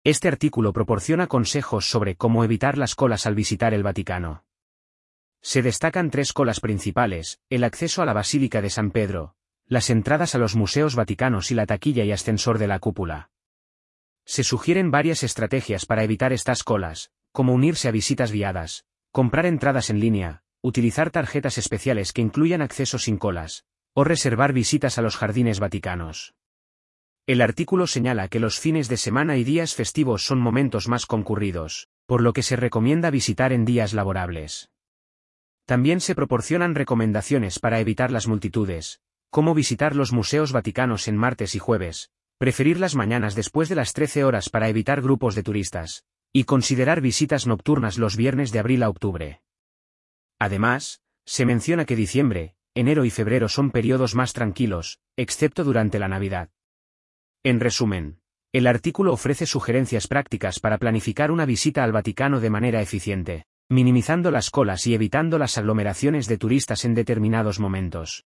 Este artículo proporciona consejos sobre cómo evitar las colas al visitar el Vaticano. Se destacan 3 colas principales: el acceso a la Basílica de San Pedro, las entradas a los museos vaticanos y la taquilla y ascensor de la cúpula. Se sugieren varias estrategias para evitar estas colas, como unirse a visitas guiadas, comprar entradas en línea, utilizar tarjetas especiales que incluyan acceso sin colas, o reservar visitas a los jardines vaticanos. El artículo señala que los fines de semana y días festivos son momentos más concurridos, por lo que se recomienda visitar en días laborables. También se proporcionan recomendaciones para evitar las multitudes, como visitar los museos vaticanos en martes y jueves, preferir las mañanas después de las 13 horas para evitar grupos de turistas, y considerar visitas nocturnas los viernes de abril a octubre. Además, se menciona que diciembre, enero y febrero son periodos más tranquilos, excepto durante la Navidad. En resumen, el artículo ofrece sugerencias prácticas para planificar una visita al Vaticano de manera eficiente, minimizando las colas y evitando las aglomeraciones de turistas en determinados momentos.